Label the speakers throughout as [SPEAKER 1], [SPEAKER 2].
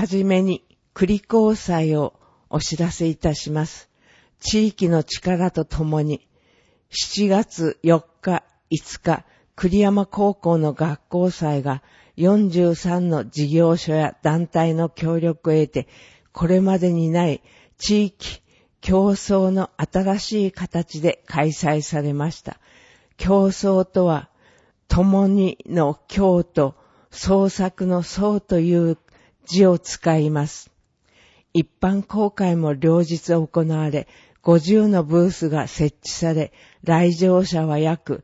[SPEAKER 1] はじめに栗交際をお知らせいたします。地域の力とともに7月4日、5日、栗山高校の学校祭が43の事業所や団体の協力を得て、これまでにない地域競争の新しい形で開催されました。競争とは、共にの共と創作の創という字を使います。一般公開も両日行われ、50のブースが設置され、来場者は約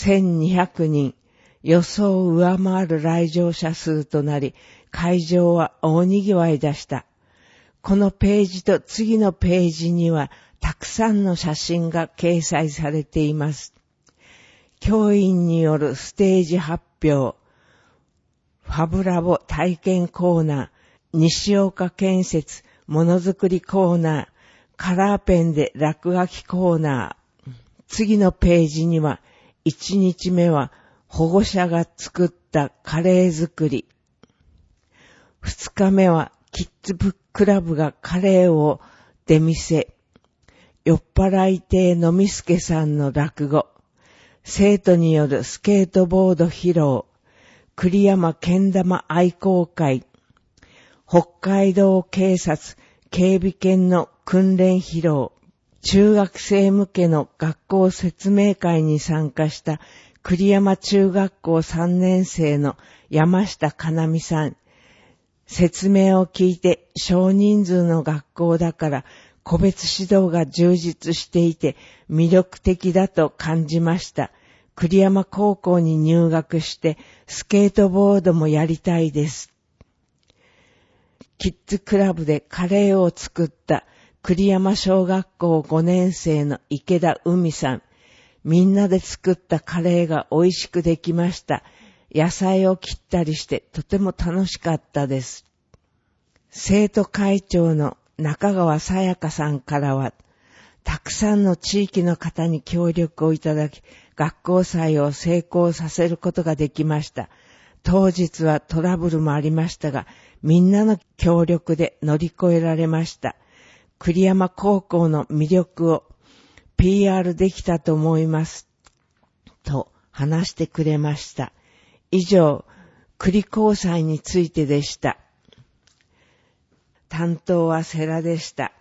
[SPEAKER 1] 1200人、予想を上回る来場者数となり、会場は大にぎわいでした。このページと次のページには、たくさんの写真が掲載されています。教員によるステージ発表、ファブラボ体験コーナー、西岡建設ものづくりコーナー、カラーペンで落書きコーナー。次のページには、1日目は保護者が作ったカレー作り。2日目はキッズブックラブがカレーを出店。酔っ払い亭のみすけさんの落語。生徒によるスケートボード披露。栗山けん玉愛好会。北海道警察警備犬の訓練披露。中学生向けの学校説明会に参加した栗山中学校3年生の山下かなみさん。説明を聞いて少人数の学校だから個別指導が充実していて魅力的だと感じました。栗山高校に入学してスケートボードもやりたいです。キッズクラブでカレーを作った栗山小学校5年生の池田海さん。みんなで作ったカレーが美味しくできました。野菜を切ったりしてとても楽しかったです。生徒会長の中川さやかさんからは、たくさんの地域の方に協力をいただき、学校祭を成功させることができました。当日はトラブルもありましたが、みんなの協力で乗り越えられました。栗山高校の魅力を PR できたと思います。と話してくれました。以上、栗高祭についてでした。担当は世良でした。